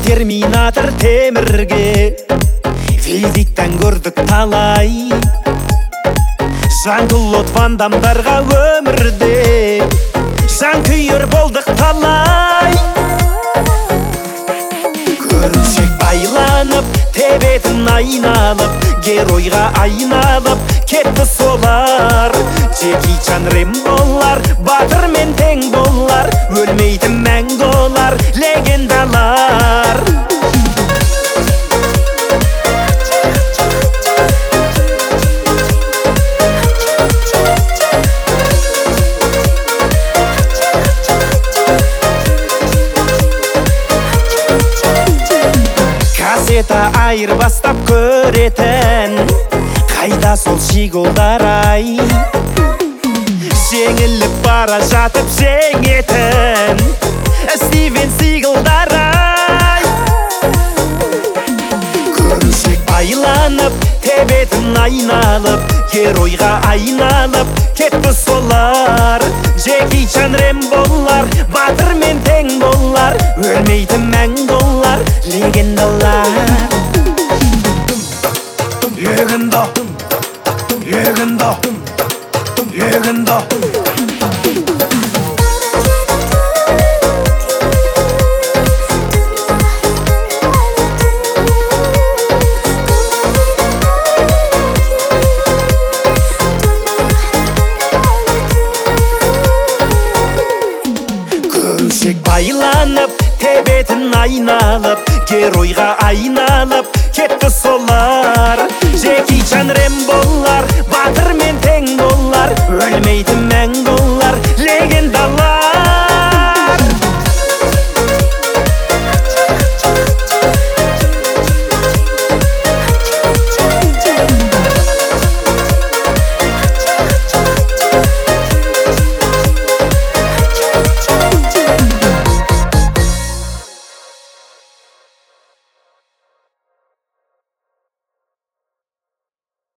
терминатор темірге Физиктен көрдік талай Жан-Клод Ван Дамдарға өмірде жанкүйер болдық талай. Көріншек байланып, тебетін айналып, геройға айналып кетті солар. Джеки Чан Рэмболар, батырмен тең болар, өлмейтін мәңгі олар, легендалар. Кассета айырбастап көретін, қайда сол шиголдар ай. Жеңіліп бара жатып жеңетін Стивен Сигалдар ай. Көріншек байланып, тебетін айналып, геройға айналып кетті солар. Джеки Чан Рэмболар, батырмен тең болар, өлмейтін мәңгі олар, легендалар. Легенда, легенда, легенда. Көріншек байланып, тебетін айналып, геройға айналып кетті солар. Джеки Чан Рэмболар,